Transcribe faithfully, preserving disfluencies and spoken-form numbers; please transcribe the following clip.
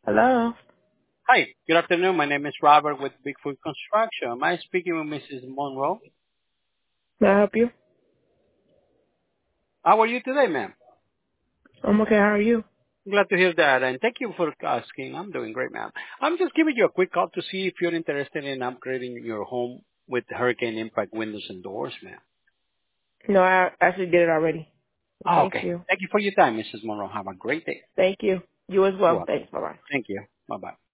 Hello. Hi, good afternoon. My name is Robert with Bigfoot Construction. Am I speaking with Missus Monroe? May I help you? How are you today, ma'am? I'm okay. How are you? Glad to hear that, and thank you for asking. I'm doing great, ma'am. I'm just giving you a quick call to see if you're interested in upgrading your home with hurricane impact windows and doors, ma'am. No, I actually did it already. Oh, Thank okay. you. Thank you for your time, Missus Monroe. Have a great day. Thank you. You as You're well. welcome. Thanks. Bye bye. Thank you. Bye-bye.